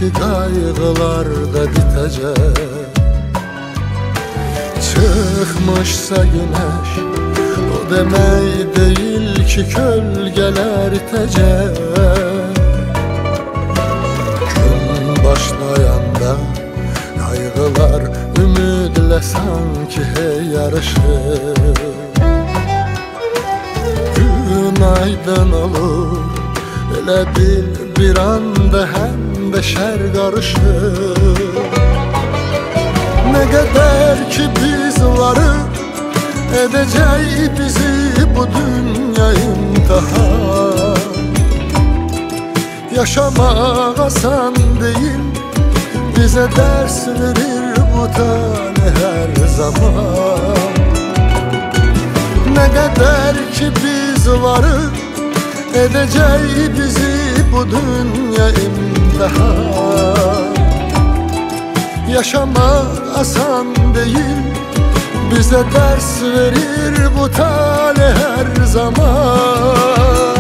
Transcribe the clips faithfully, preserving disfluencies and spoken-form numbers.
ki kaygılar da bitecek. Çıkmışsa güneş o demek değil ki gölgeler itecek. Gün başlayanda kaygılar ümidle sanki hey yarışır. Gün aydın olur, elə bil bir anda hem de şer karışır. Ne kadar ki biz varız, edecek bizi bu dünya imtihan. Yaşamak asan değil, bize ders verir bu tane her zaman. Ne kadar ki biz varız, edecek bizi bu dünya imtihan. Yaşamak asan değil, bize ders verir bu talih her zaman.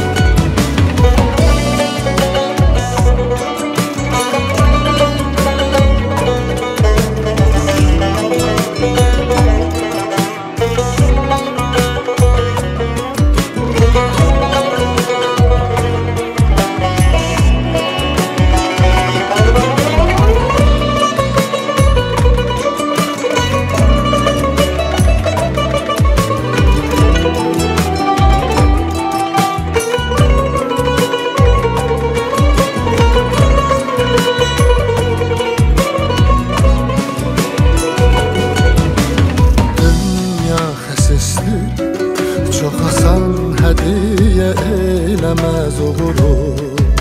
Çok asan hediye eylemez uğuru.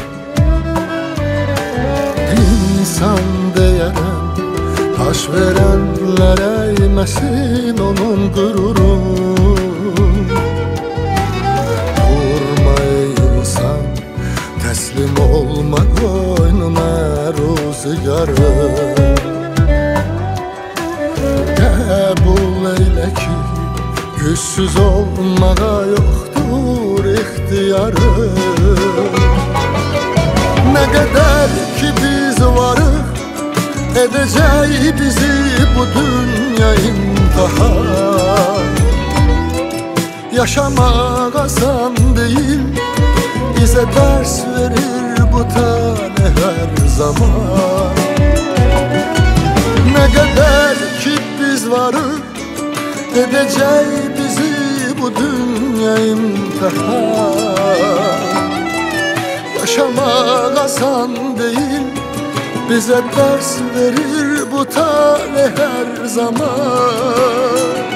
İnsan deyeren taş verenler eğmesin onun gururu. Durma ey insan, teslim olma koynuna rüzgarı. Kabul eyle ki güçsüz olmağa yoktur ihtiyarı. Ne kadar ki biz varız, edecek bizi bu dünya imtihan. Yaşamak asan değil, bize ders verir bu tane her zaman. Ne kadar ki biz varız, edecek bizi bu dünya imtihan. Yaşamak asan değil, bize ders verir bu talih her zaman.